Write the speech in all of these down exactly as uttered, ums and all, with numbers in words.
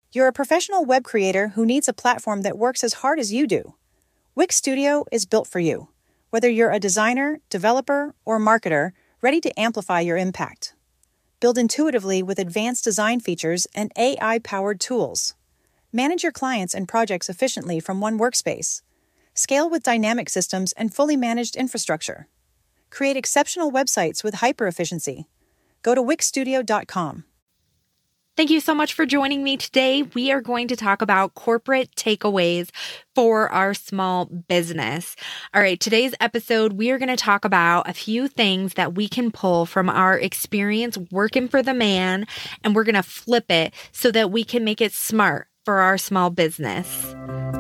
You're a professional web creator who needs a platform that works as hard as you do. Wix Studio is built for you, whether you're a designer, developer, or marketer ready to amplify your impact. Build intuitively with advanced design features and A I-powered tools. Manage your clients and projects efficiently from one workspace. Scale with dynamic systems and fully managed infrastructure. Create exceptional websites with hyper-efficiency. Go to wix studio dot com. Thank you so much for joining me today. We are going to talk about corporate takeaways for our small business. All right, today's episode, we are going to talk about a few things that we can pull from our experience working for the man, and we're going to flip it so that we can make it smart for our small business.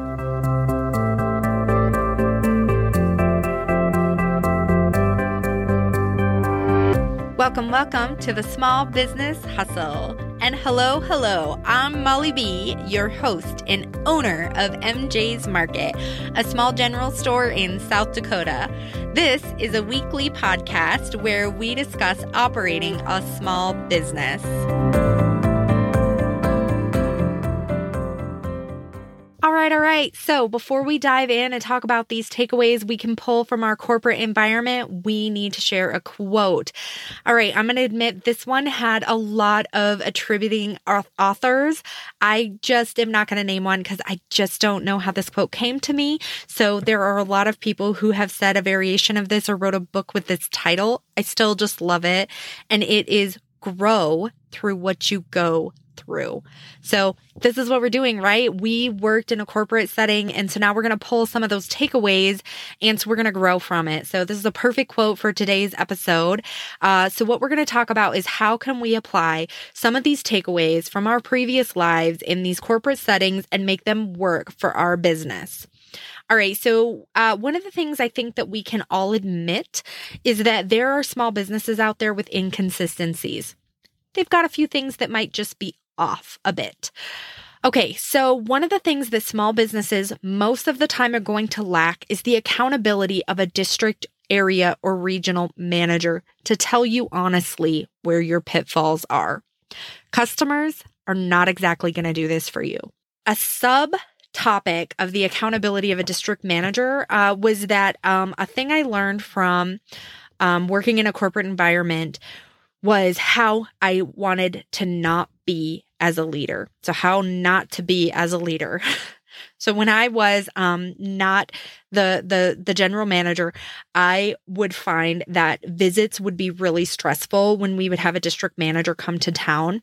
Welcome, welcome to the Small Business Hustle. And hello, hello, I'm Molly B, your host and owner of M J's Market, a small general store in South Dakota. This is a weekly podcast where we discuss operating a small business. All right, all right. So before we dive in and talk about these takeaways we can pull from our corporate environment, we need to share a quote. All right, I'm going to admit this one had a lot of attributing authors. I just am not going to name one because I just don't know how this quote came to me. So there are a lot of people who have said a variation of this or wrote a book with this title. I still just love it. And it is Grow Through What You Go Through. So this is what we're doing, right? We worked in a corporate setting, and so now we're going to pull some of those takeaways, and so we're going to grow from it. So this is a perfect quote for today's episode. Uh, so what we're going to talk about is how can we apply some of these takeaways from our previous lives in these corporate settings and make them work for our business. All right. So uh, one of the things I think that we can all admit is that there are small businesses out there with inconsistencies. They've got a few things that might just be off a bit. Okay, so one of the things that small businesses most of the time are going to lack is the accountability of a district, area, or regional manager to tell you honestly where your pitfalls are. Customers are not exactly going to do this for you. A subtopic of the accountability of a district manager uh, was that um, a thing I learned from um, working in a corporate environment was how I wanted to not be as a leader. So how not to be as a leader. So when I was um, not the, the, the general manager, I would find that visits would be really stressful when we would have a district manager come to town.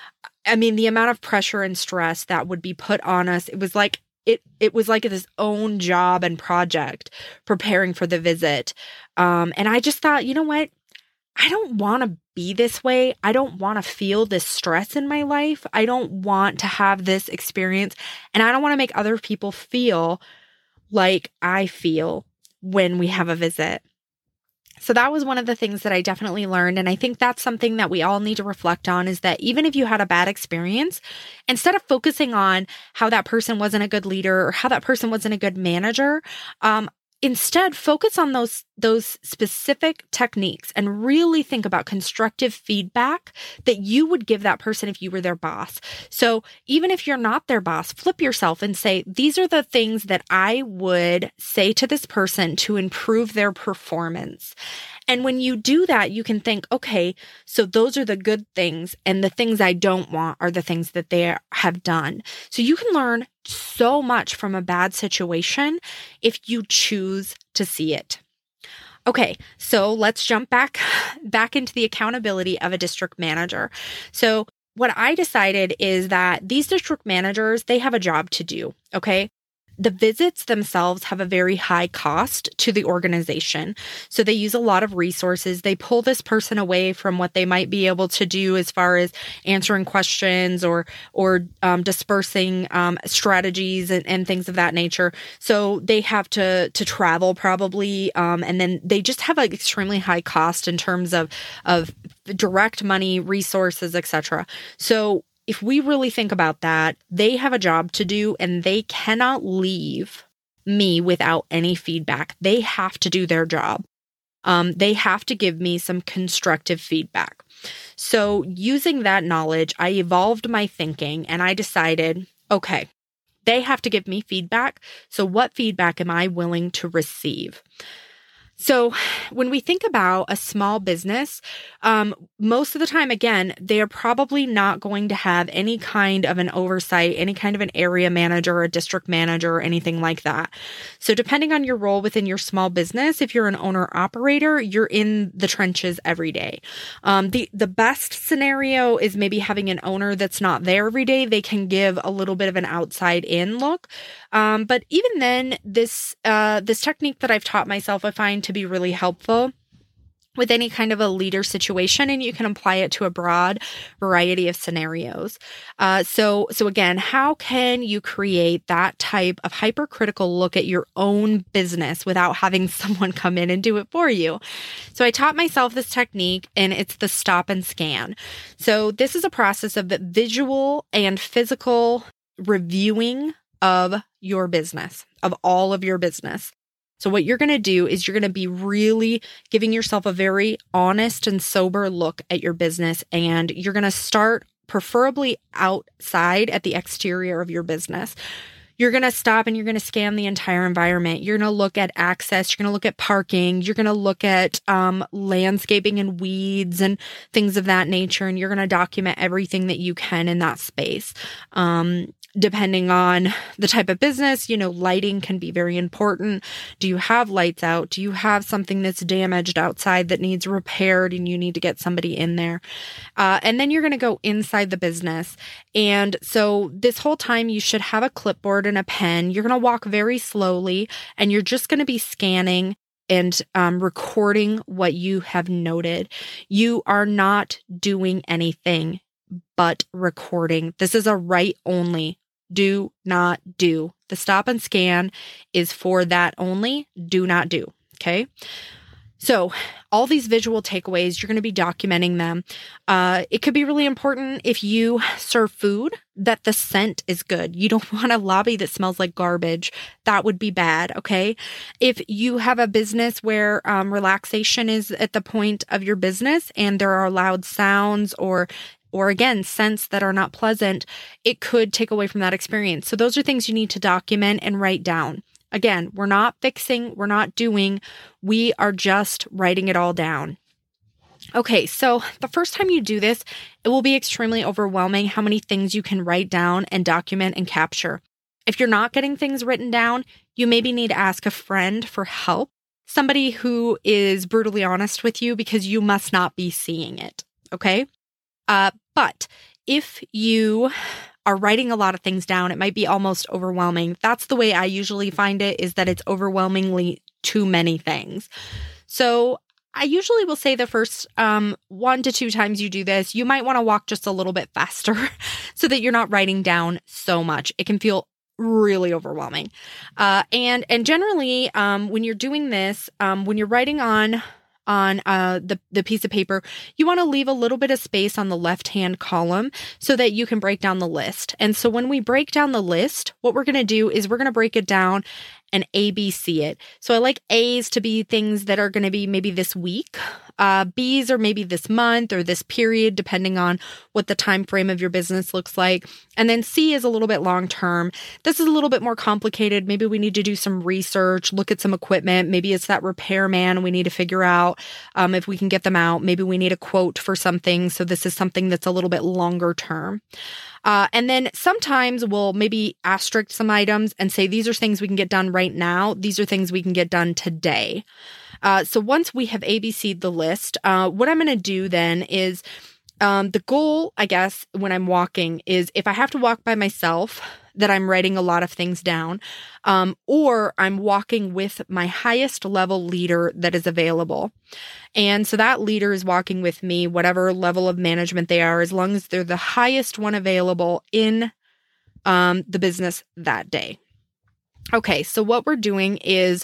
I mean, the amount of pressure and stress that would be put on us, it was like It it was like this own job and project preparing for the visit. Um, and I just thought, you know what? I don't want to be this way. I don't want to feel this stress in my life. I don't want to have this experience. And I don't want to make other people feel like I feel when we have a visit. So that was one of the things that I definitely learned. And I think that's something that we all need to reflect on is that even if you had a bad experience, instead of focusing on how that person wasn't a good leader or how that person wasn't a good manager, um, instead, focus on those, those specific techniques and really think about constructive feedback that you would give that person if you were their boss. So even if you're not their boss, flip yourself and say, these are the things that I would say to this person to improve their performance. And when you do that, you can think, okay, so those are the good things, and the things I don't want are the things that they have done. So you can learn so much from a bad situation if you choose to see it. Okay, so let's jump back, back into the accountability of a district manager. So what I decided is that these district managers, they have a job to do, okay? The visits themselves have a very high cost to the organization. So they use a lot of resources. They pull this person away from what they might be able to do as far as answering questions or or um, dispersing um, strategies and, and things of that nature. So they have to to travel probably, um, and then they just have an extremely high cost in terms of of direct money, resources, et cetera. So if we really think about that, they have a job to do and they cannot leave me without any feedback. They have to do their job. Um, they have to give me some constructive feedback. So using that knowledge, I evolved my thinking and I decided, okay, they have to give me feedback. So what feedback am I willing to receive? So when we think about a small business, um, most of the time, again, they are probably not going to have any kind of an oversight, any kind of an area manager or a district manager or anything like that. So depending on your role within your small business, if you're an owner operator, you're in the trenches every day. Um, the, the best scenario is maybe having an owner that's not there every day. They can give a little bit of an outside in look. Um, but even then, this uh, this technique that I've taught myself, I find to be really helpful with any kind of a leader situation, and you can apply it to a broad variety of scenarios. Uh, so, so again, how can you create that type of hypercritical look at your own business without having someone come in and do it for you? So I taught myself this technique, and it's the stop and scan. So this is a process of the visual and physical reviewing of your business, of all of your business. So what you're going to do is you're going to be really giving yourself a very honest and sober look at your business, and you're going to start preferably outside at the exterior of your business. You're going to stop and you're going to scan the entire environment. You're going to look at access. You're going to look at parking. You're going to look at um, landscaping and weeds and things of that nature. And you're going to document everything that you can in that space. Um, Depending on the type of business, you know, lighting can be very important. Do you have lights out? Do you have something that's damaged outside that needs repaired and you need to get somebody in there? Uh, and then you're going to go inside the business. And so this whole time you should have a clipboard and a pen. You're going to walk very slowly and you're just going to be scanning and um, recording what you have noted. You are not doing anything but recording. This is a write only. Do not do. The stop and scan is for that only. Do not do. Okay. So all these visual takeaways, you're going to be documenting them. Uh, it could be really important if you serve food that the scent is good. You don't want a lobby that smells like garbage. That would be bad. Okay. If you have a business where um, relaxation is at the point of your business and there are loud sounds or or again, scents that are not pleasant, it could take away from that experience. So those are things you need to document and write down. Again, we're not fixing, we're not doing, we are just writing it all down. Okay, so the first time you do this, it will be extremely overwhelming how many things you can write down and document and capture. If you're not getting things written down, you maybe need to ask a friend for help, somebody who is brutally honest with you because you must not be seeing it, okay? Uh, but if you are writing a lot of things down, it might be almost overwhelming. That's the way I usually find it, is that it's overwhelmingly too many things. So I usually will say the first um, one to two times you do this, you might want to walk just a little bit faster so that you're not writing down so much. It can feel really overwhelming. Uh, and and generally, um, when you're doing this, um, when you're writing on on uh, the, the piece of paper, you want to leave a little bit of space on the left-hand column so that you can break down the list. And so when we break down the list, what we're going to do is we're going to break it down and A B C it. So I like A's to be things that are going to be maybe this week. Uh, B's are maybe this month or this period, depending on what the time frame of your business looks like. And then C is a little bit long term. This is a little bit more complicated. Maybe we need to do some research, look at some equipment. Maybe it's that repairman. We need to figure out um, if we can get them out. Maybe we need a quote for something. So this is something that's a little bit longer term. Uh, and then sometimes we'll maybe asterisk some items and say, these are things we can get done right now. These are things we can get done today. Uh, so once we have A B C'd the list, uh, what I'm going to do then is um, the goal, I guess, when I'm walking is if I have to walk by myself, that I'm writing a lot of things down, um, or I'm walking with my highest level leader that is available. And so that leader is walking with me, whatever level of management they are, as long as they're the highest one available in um, the business that day. Okay, so what we're doing is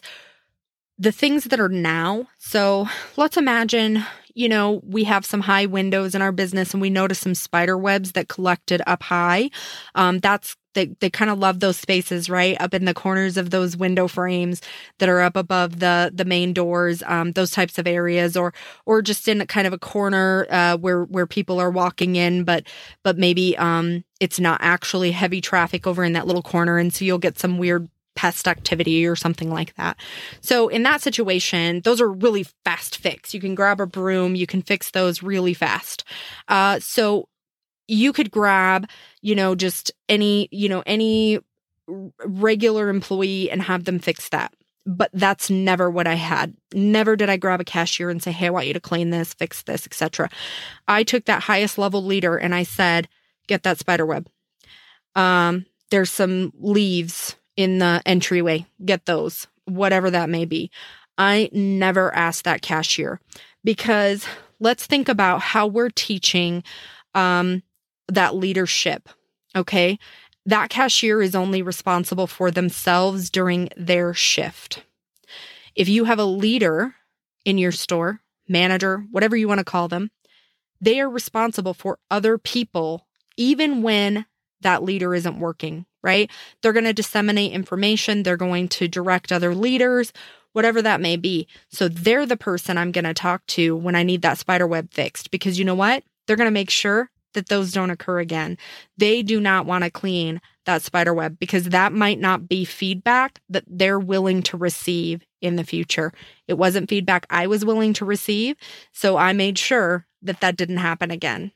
the things that are now. So let's imagine, you know, we have some high windows in our business and we notice some spider webs that collected up high. Um, that's they, they kind of love those spaces, right? Up in the corners of those window frames that are up above the, the main doors, um, those types of areas, or, or just in kind of a corner, uh, where, where people are walking in, but, but maybe, um, it's not actually heavy traffic over in that little corner. And so you'll get some weird pest activity or something like that. So in that situation, those are really fast fix. You can grab a broom, you can fix those really fast. Uh, so you could grab, you know, just any, you know, any regular employee and have them fix that. But that's never what I had. Never did I grab a cashier and say, hey, I want you to clean this, fix this, et cetera. I took that highest level leader and I said, get that spider web. Um, there's some leaves in the entryway. Get those, whatever that may be. I never asked that cashier, because let's think about how we're teaching um, that leadership. Okay. That cashier is only responsible for themselves during their shift. If you have a leader in your store, manager, whatever you want to call them, they are responsible for other people, even when that leader isn't working, right? They're going to disseminate information. They're going to direct other leaders, whatever that may be. So they're the person I'm going to talk to when I need that spider web fixed, because you know what? They're going to make sure that those don't occur again. They do not want to clean that spider web, because that might not be feedback that they're willing to receive in the future. It wasn't feedback I was willing to receive. So I made sure that that didn't happen again.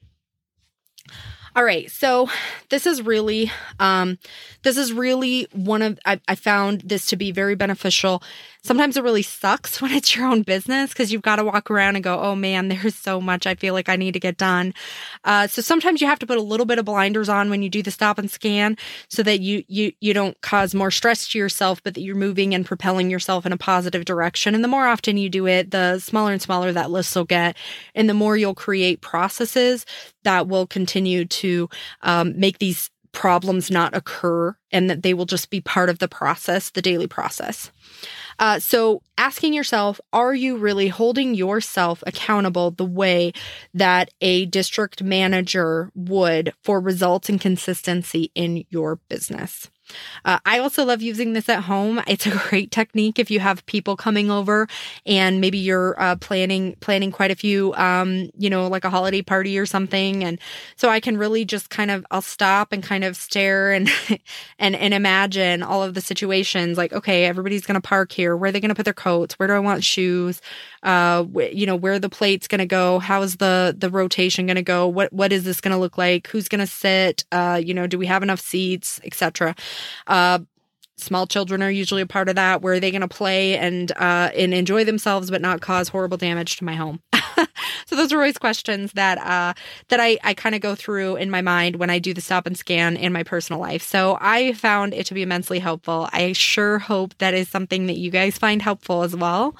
All right. So this is really, um, this is really one of, I, I found this to be very beneficial. Sometimes it really sucks when it's your own business, because you've got to walk around and go, oh man, there's so much I feel like I need to get done. Uh, so sometimes you have to put a little bit of blinders on when you do the stop and scan, so that you, you, you don't cause more stress to yourself, but that you're moving and propelling yourself in a positive direction. And the more often you do it, the smaller and smaller that list will get. And the more you'll create processes that will continue to um, make these problems not occur, and that they will just be part of the process, the daily process. Uh, so asking yourself, are you really holding yourself accountable the way that a district manager would for results and consistency in your business? Uh, I also love using this at home. It's a great technique if you have people coming over and maybe you're uh, planning planning quite a few, um, you know, like a holiday party or something. And so I can really just kind of, I'll stop and kind of stare and and and imagine all of the situations. Like, okay, everybody's going to park here. Where are they going to put their coats? Where do I want shoes? Uh, wh- you know, where are the plates going to go? How is the the rotation going to go? What what is this going to look like? Who's going to sit? Uh, you know, do we have enough seats, et cetera. Uh, small children are usually a part of that. Where are they going to play and uh, and enjoy themselves, but not cause horrible damage to my home? So those are always questions that uh, that I, I kind of go through in my mind when I do the stop and scan in my personal life. So I found it to be immensely helpful. I sure hope that is something that you guys find helpful as well.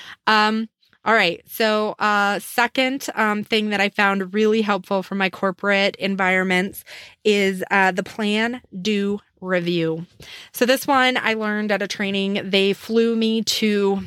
Um, all right. So, uh, second, um, thing that I found really helpful for my corporate environments is, uh, the plan, do, review. So this one I learned at a training. They flew me to,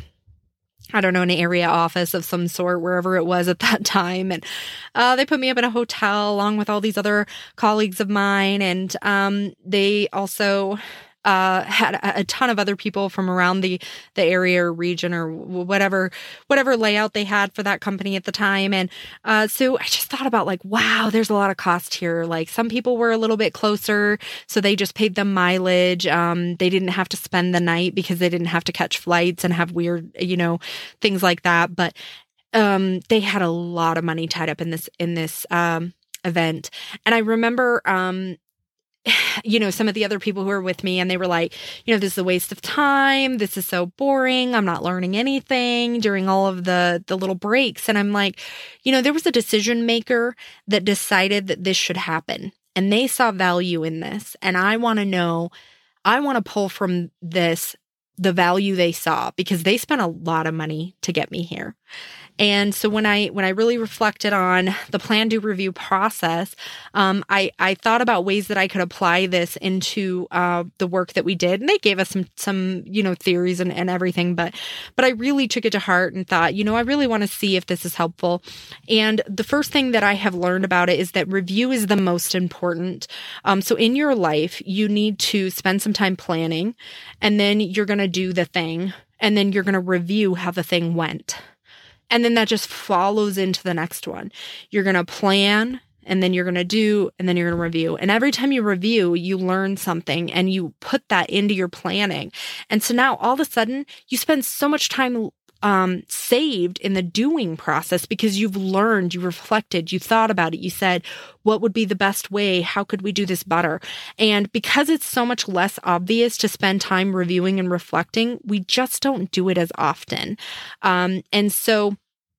I don't know, an area office of some sort, wherever it was at that time. And, uh, they put me up in a hotel along with all these other colleagues of mine. And, um, they also, Uh, had a, a ton of other people from around the, the area or region or whatever, whatever layout they had for that company at the time. And, uh, so I just thought about like, wow, there's a lot of cost here. Like some people were a little bit closer, so they just paid them mileage. Um, they didn't have to spend the night because they didn't have to catch flights and have weird, you know, things like that. But, um, they had a lot of money tied up in this, in this, um, event. And I remember, um, you know, some of the other people who were with me, and they were like, you know, this is a waste of time. This is so boring. I'm not learning anything during all of the, the little breaks. And I'm like, you know, there was a decision maker that decided that this should happen, and they saw value in this. And I want to know, I want to pull from this the value they saw, because they spent a lot of money to get me here. And so when I when I really reflected on the plan, do, review process, um, I I thought about ways that I could apply this into uh, the work that we did, and they gave us some some you know theories and, and everything, but but I really took it to heart and thought, you know, I really want to see if this is helpful. And the first thing that I have learned about it is that review is the most important. Um, so in your life, you need to spend some time planning, and then you're going to do the thing, and then you're going to review how the thing went. And then that just follows into the next one. You're going to plan, and then you're going to do, and then you're going to review. And every time you review, you learn something and you put that into your planning. And so now all of a sudden you spend so much time um, saved in the doing process because you've learned, you reflected, you thought about it. You said, what would be the best way? How could we do this better? And because it's so much less obvious to spend time reviewing and reflecting, we just don't do it as often. Um, and so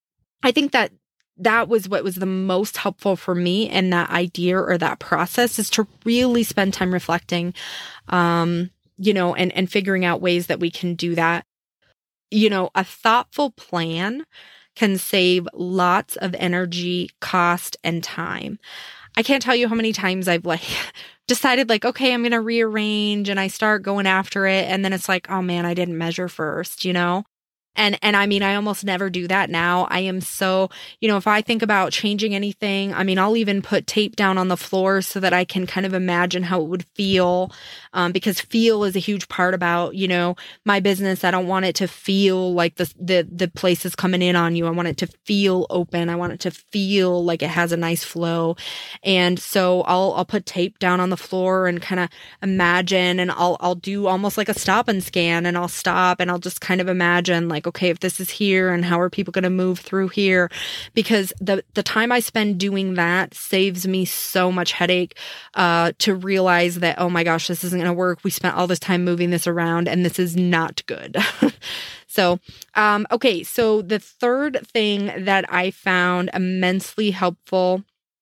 I think that that was what was the most helpful for me in that idea or that process, is to really spend time reflecting, um, you know, and, and figuring out ways that we can do that. You know, a thoughtful plan can save lots of energy, cost, and time. I can't tell you how many times I've like decided like, okay, I'm going to rearrange, and I start going after it. And then it's like, oh man, I didn't measure first, you know? And, and I mean, I almost never do that now. I am so, you know, if I think about changing anything, I mean, I'll even put tape down on the floor so that I can kind of imagine how it would feel. Um, because feel is a huge part about, you know, my business. I don't want it to feel like the, the, the place is coming in on you. I want it to feel open. I want it to feel like it has a nice flow. And so I'll, I'll put tape down on the floor and kind of imagine, and I'll, I'll do almost like a stop and scan, and I'll stop and I'll just kind of imagine like, okay, if this is here, and how are people going to move through here? Because the, the time I spend doing that saves me so much headache, uh, to realize that, oh my gosh, this isn't going to work. We spent all this time moving this around, and this is not good. So, um, okay. So the third thing that I found immensely helpful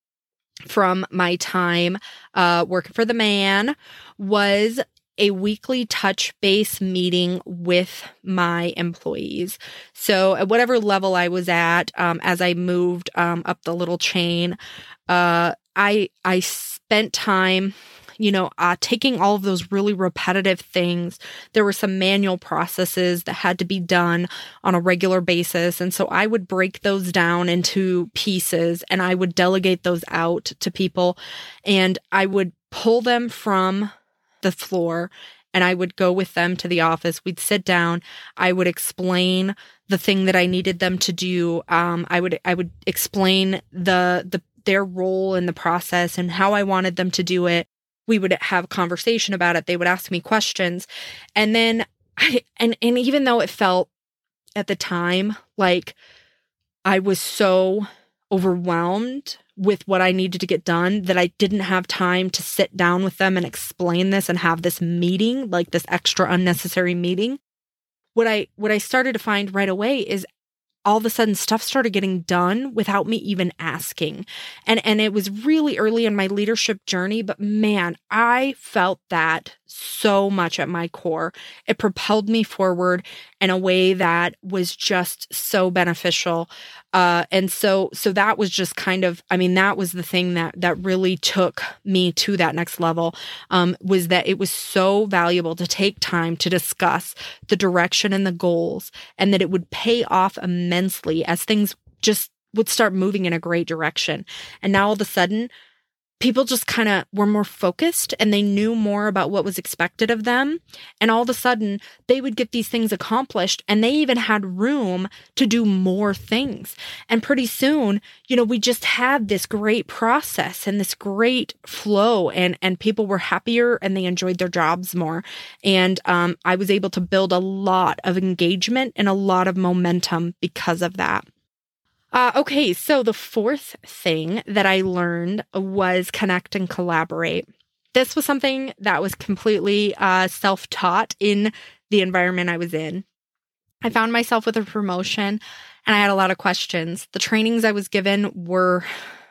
from my time, uh, working for the man was a weekly touch base meeting with my employees. So at whatever level I was at, um, as I moved um, up the little chain, uh, I I spent time, you know, uh, taking all of those really repetitive things. There were some manual processes that had to be done on a regular basis. And so I would break those down into pieces, and I would delegate those out to people, and I would pull them from the floor, and I would go with them to the office. We'd sit down. I would explain the thing that I needed them to do. Um, I would I would explain the the their role in the process and how I wanted them to do it. We would have a conversation about it. They would ask me questions, and then I and and even though it felt at the time like I was so overwhelmed with what I needed to get done that I didn't have time to sit down with them and explain this and have this meeting, like this extra unnecessary meeting. What I what I started to find right away is all of a sudden stuff started getting done without me even asking. And and it was really early in my leadership journey, but man, I felt that so much at my core. It propelled me forward in a way that was just so beneficial. Uh, and so, so that was just kind of, I mean, that was the thing that, that really took me to that next level, um, was that it was so valuable to take time to discuss the direction and the goals, and that it would pay off immensely as things just would start moving in a great direction. And now all of a sudden, people just kind of were more focused, and they knew more about what was expected of them. And all of a sudden they would get these things accomplished, and they even had room to do more things. And pretty soon, you know, we just had this great process and this great flow, and, and people were happier and they enjoyed their jobs more. And, um, I was able to build a lot of engagement and a lot of momentum because of that. Uh, okay, so the fourth thing that I learned was connect and collaborate. This was something that was completely uh, self-taught in the environment I was in. I found myself with a promotion, and I had a lot of questions. The trainings I was given were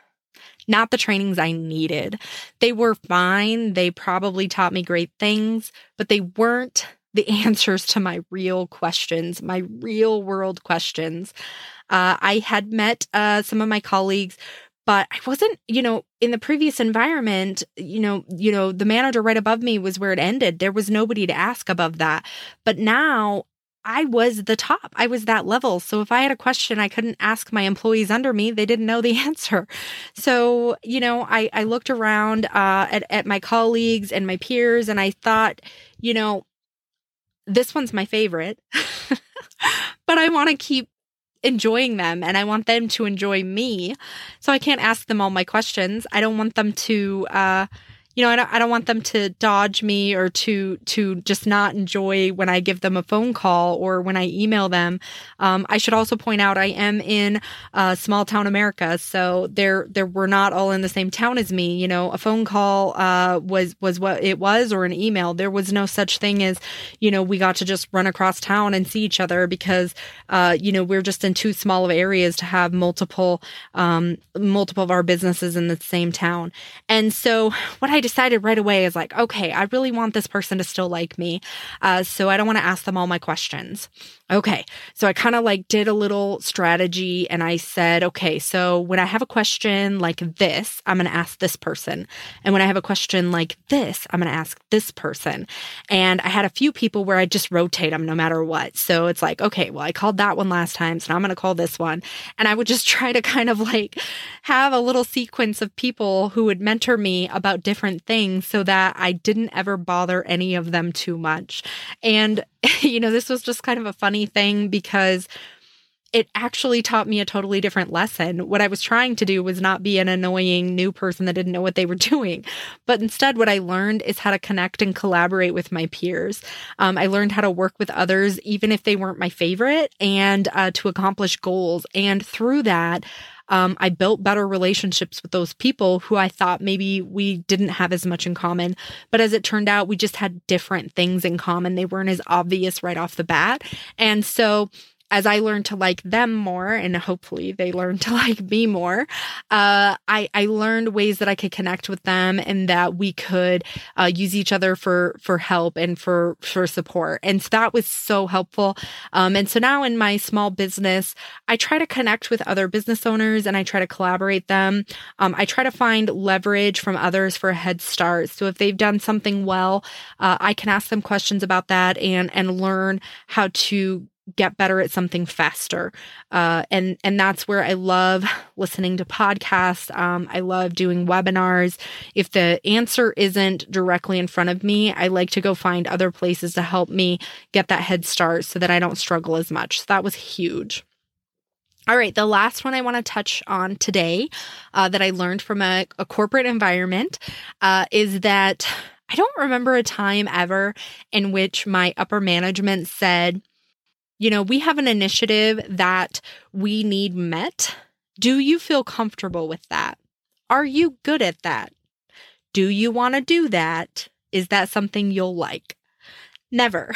not the trainings I needed. They were fine. They probably taught me great things, but they weren't the answers to my real questions, my real world questions. Uh, I had met uh, some of my colleagues, but I wasn't, you know, in the previous environment, you know, you know, the manager right above me was where it ended. There was nobody to ask above that. But now I was the top. I was that level. So if I had a question, I couldn't ask my employees under me. They didn't know the answer. So, you know, I, I looked around uh, at, at my colleagues and my peers, and I thought, you know, this one's my favorite, but I want to keep enjoying them and I want them to enjoy me. So I can't ask them all my questions. I don't want them to, uh, you know, I don't, I don't want them to dodge me or to, to just not enjoy when I give them a phone call or when I email them. Um, I should also point out I am in uh, small town America. So they're, they're, we're not all in the same town as me. You know, a phone call uh, was, was what it was, or an email. There was no such thing as, you know, we got to just run across town and see each other because, uh, you know, we're just in too small of areas to have multiple, um, multiple of our businesses in the same town. And so what I decided right away is like, okay, I really want this person to still like me. Uh, so I don't want to ask them all my questions. Okay. So I kind of like did a little strategy and I said, okay, so when I have a question like this, I'm going to ask this person. And when I have a question like this, I'm going to ask this person. And I had a few people where I just rotate them no matter what. So it's like, okay, well, I called that one last time, so now I'm going to call this one. And I would just try to kind of like have a little sequence of people who would mentor me about different things so that I didn't ever bother any of them too much. And, you know, this was just kind of a funny thing because it actually taught me a totally different lesson. What I was trying to do was not be an annoying new person that didn't know what they were doing. But instead, what I learned is how to connect and collaborate with my peers. Um, I learned how to work with others, even if they weren't my favorite, and uh, to accomplish goals. And through that, Um, I built better relationships with those people who I thought maybe we didn't have as much in common. But as it turned out, we just had different things in common. They weren't as obvious right off the bat. And so as I learned to like them more, and hopefully they learned to like me more, uh, I, I learned ways that I could connect with them and that we could uh, use each other for for help and for for support. And so that was so helpful. Um, and so now in my small business, I try to connect with other business owners and I try to collaborate them. Um, I try to find leverage from others for a head start. So if they've done something well, uh, I can ask them questions about that and and learn how to get better at something faster. Uh, and, and that's where I love listening to podcasts. Um, I love doing webinars. If the answer isn't directly in front of me, I like to go find other places to help me get that head start so that I don't struggle as much. So that was huge. All right. The last one I want to touch on today uh, that I learned from a, a corporate environment uh, is that I don't remember a time ever in which my upper management said, you know, we have an initiative that we need met. Do you feel comfortable with that? Are you good at that? Do you want to do that? Is that something you'll like? Never.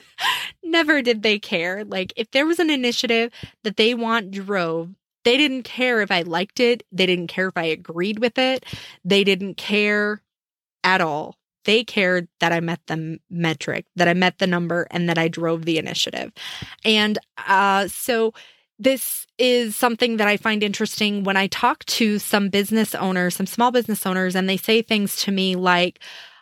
Never did they care. Like if there was an initiative that they want drove, they didn't care if I liked it. They didn't care if I agreed with it. They didn't care at all. They cared that I met the metric, that I met the number, and that I drove the initiative. And uh, so this is something that I find interesting when I talk to some business owners, some small business owners, and they say things to me like,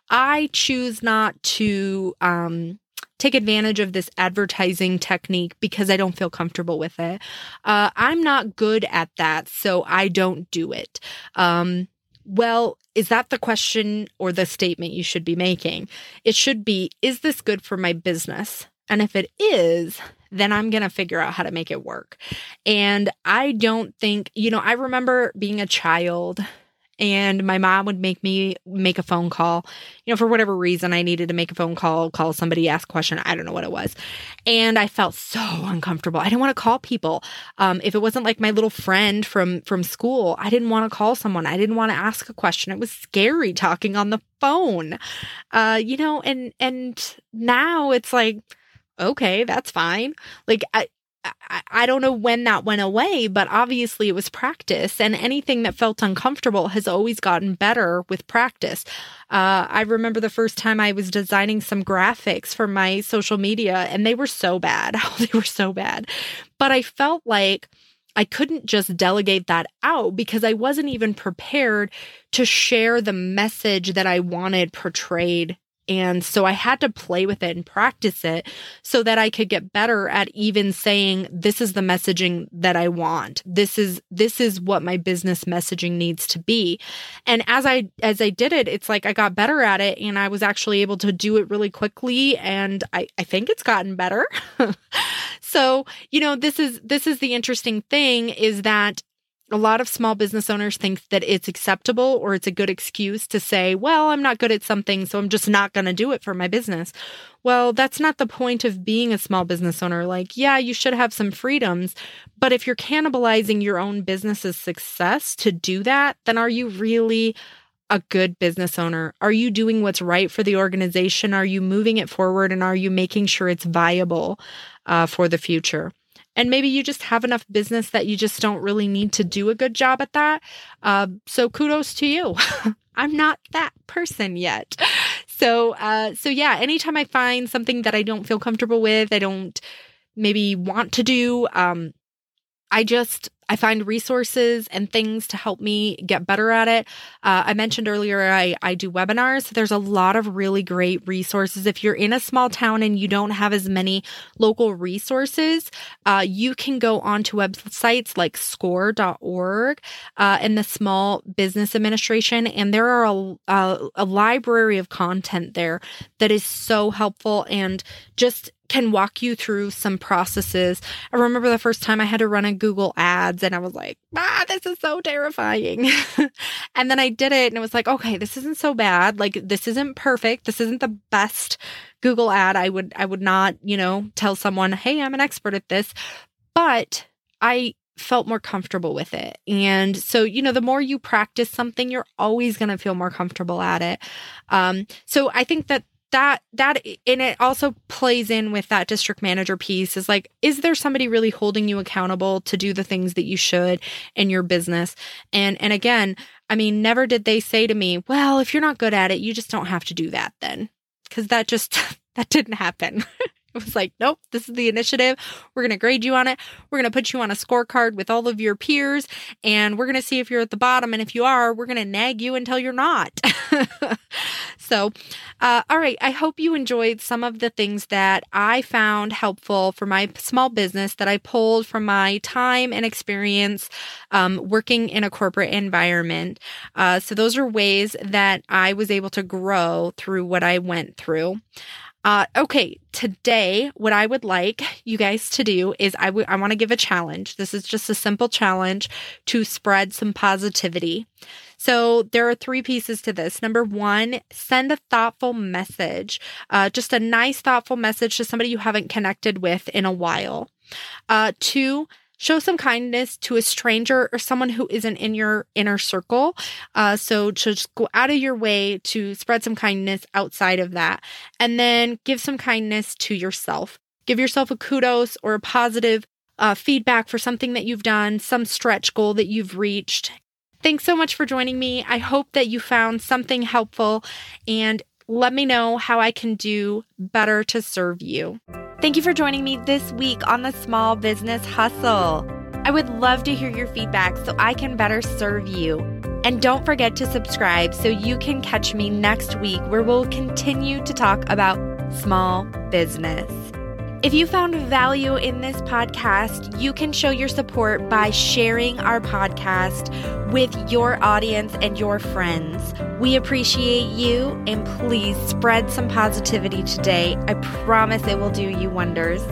I choose not to um, take advantage of this advertising technique because I don't feel comfortable with it. Uh, I'm not good at that, so I don't do it. Um, Well, is that the question or the statement you should be making? It should be, is this good for my business? And if it is, then I'm going to figure out how to make it work. And I don't think, you know, I remember being a child and my mom would make me make a phone call, you know, for whatever reason I needed to make a phone call, call somebody, ask a question. I don't know what it was. And I felt so uncomfortable. I didn't want to call people. Um, if it wasn't like my little friend from, from school, I didn't want to call someone. I didn't want to ask a question. It was scary talking on the phone, uh, you know, and, and now it's like, okay, that's fine. Like I, I, I don't know when that went away, but obviously it was practice. And anything that felt uncomfortable has always gotten better with practice. Uh, I remember the first time I was designing some graphics for my social media, and they were so bad. They were so bad. But I felt like I couldn't just delegate that out because I wasn't even prepared to share the message that I wanted portrayed. And so I had to play with it and practice it so that I could get better at even saying, this is the messaging that I want. This is, this is what my business messaging needs to be. And as I, as I did it, it's like I got better at it and I was actually able to do it really quickly. And I, I think it's gotten better. So, you know, this is, this is the interesting thing is that a lot of small business owners think that it's acceptable or it's a good excuse to say, well, I'm not good at something, so I'm just not going to do it for my business. Well, that's not the point of being a small business owner. Like, yeah, you should have some freedoms, but if you're cannibalizing your own business's success to do that, then are you really a good business owner? Are you doing what's right for the organization? Are you moving it forward? And are you making sure it's viable uh, for the future? And maybe you just have enough business that you just don't really need to do a good job at that. Uh, so kudos to you. I'm not that person yet. So, uh, so yeah, anytime I find something that I don't feel comfortable with, I don't maybe want to do, um, I just, I find resources and things to help me get better at it. Uh, I mentioned earlier, I, I do webinars. There's a lot of really great resources. If you're in a small town and you don't have as many local resources, uh, you can go onto websites like score dot org uh, and the Small Business Administration. And there are a, a, a library of content there that is so helpful and just can walk you through some processes. I remember the first time I had to run a Google Ads and I was like, ah, this is so terrifying. And then I did it and it was like, okay, this isn't so bad. Like, this isn't perfect. This isn't the best Google ad. I would, I would not, you know, tell someone, hey, I'm an expert at this, but I felt more comfortable with it. And so, you know, the more you practice something, you're always going to feel more comfortable at it. Um, so I think that That, that, and it also plays in with that district manager piece is like, is there somebody really holding you accountable to do the things that you should in your business? And, and again, I mean, never did they say to me, well, if you're not good at it, you just don't have to do that then. Cause that just, that didn't happen. It was like, nope, this is the initiative. We're going to grade you on it. We're going to put you on a scorecard with all of your peers, and we're going to see if you're at the bottom. And if you are, we're going to nag you until you're not. So, uh, all right. I hope you enjoyed some of the things that I found helpful for my small business that I pulled from my time and experience um, working in a corporate environment. Uh, so those are ways that I was able to grow through what I went through. Uh, okay, today, what I would like you guys to do is I, w- I want to give a challenge. This is just a simple challenge to spread some positivity. So there are three pieces to this. Number one, send a thoughtful message, uh, just a nice, thoughtful message to somebody you haven't connected with in a while. Uh, two, show some kindness to a stranger or someone who isn't in your inner circle. Uh, so just go out of your way to spread some kindness outside of that. And then give some kindness to yourself. Give yourself a kudos or a positive uh, feedback for something that you've done, some stretch goal that you've reached. Thanks so much for joining me. I hope that you found something helpful, and let me know how I can do better to serve you. Thank you for joining me this week on the Small Business Hustle. I would love to hear your feedback so I can better serve you. And don't forget to subscribe so you can catch me next week where we'll continue to talk about small business. If you found value in this podcast, you can show your support by sharing our podcast with your audience and your friends. We appreciate you, and please spread some positivity today. I promise it will do you wonders.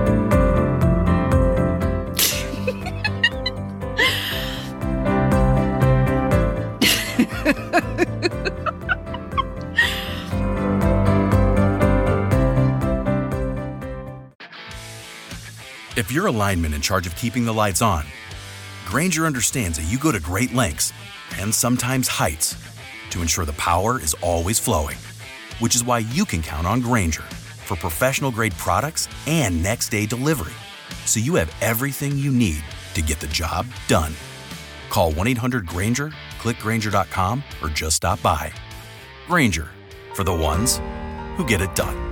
If you're a lineman in charge of keeping the lights on, Grainger understands that you go to great lengths and sometimes heights to ensure the power is always flowing, which is why you can count on Grainger for professional-grade products and next-day delivery. so you have everything you need to get the job done. Call one eight hundred Grainger, click Grainger dot com, or just stop by. Grainger, for the ones who get it done.